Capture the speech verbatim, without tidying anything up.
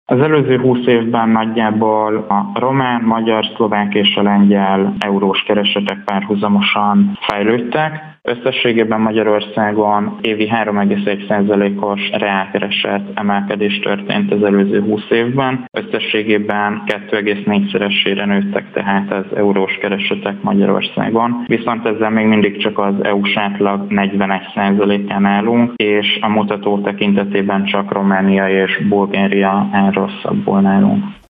Az előző húsz évben nagyjából a román, magyar, szlovák és a lengyel eurós keresetek párhuzamosan fejlődtek. Összességében Magyarországon évi három egész egy százalékos reálkereset emelkedés történt az előző húsz évben. Összességében kettő egész négyszeresére nőttek tehát az eurós keresetek Magyarországon. Viszont ezzel még mindig csak az é u-s átlag negyvenegy százalékán állunk, és a mutató tekintetében csak Románia és Bulgária áll rosszabbul nálunk.